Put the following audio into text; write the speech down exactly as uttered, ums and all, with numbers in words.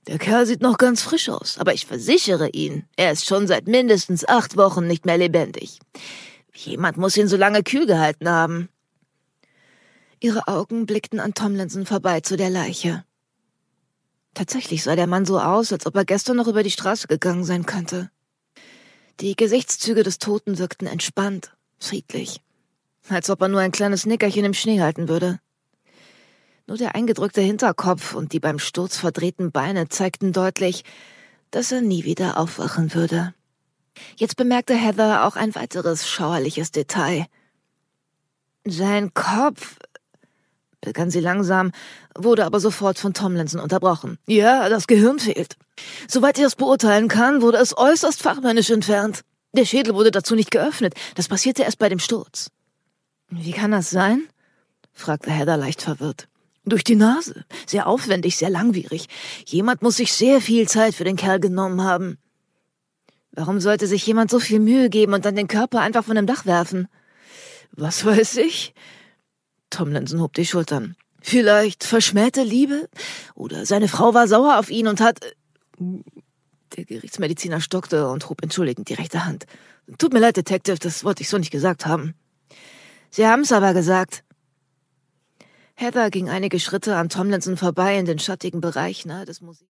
Der Kerl sieht noch ganz frisch aus, aber ich versichere ihn, er ist schon seit mindestens acht Wochen nicht mehr lebendig. Jemand muss ihn so lange kühl gehalten haben. Ihre Augen blickten an Tomlinson vorbei zu der Leiche. Tatsächlich sah der Mann so aus, als ob er gestern noch über die Straße gegangen sein könnte. Die Gesichtszüge des Toten wirkten entspannt, friedlich, als ob er nur ein kleines Nickerchen im Schnee halten würde. Nur der eingedrückte Hinterkopf und die beim Sturz verdrehten Beine zeigten deutlich, dass er nie wieder aufwachen würde. Jetzt bemerkte Heather auch ein weiteres schauerliches Detail. Sein Kopf, begann sie langsam, wurde aber sofort von Tomlinson unterbrochen. Ja, das Gehirn fehlt. Soweit ich es beurteilen kann, wurde es äußerst fachmännisch entfernt. Der Schädel wurde dazu nicht geöffnet. Das passierte erst bei dem Sturz. Wie kann das sein? Fragte Heather leicht verwirrt. Durch die Nase. Sehr aufwendig, sehr langwierig. Jemand muss sich sehr viel Zeit für den Kerl genommen haben. Warum sollte sich jemand so viel Mühe geben und dann den Körper einfach von dem Dach werfen? Was weiß ich? Tomlinson hob die Schultern. Vielleicht verschmähte Liebe? Oder seine Frau war sauer auf ihn und hat... Der Gerichtsmediziner stockte und hob entschuldigend die rechte Hand. Tut mir leid, Detective, das wollte ich so nicht gesagt haben. Sie haben's aber gesagt. Heather ging einige Schritte an Tomlinson vorbei in den schattigen Bereich nahe des Museums.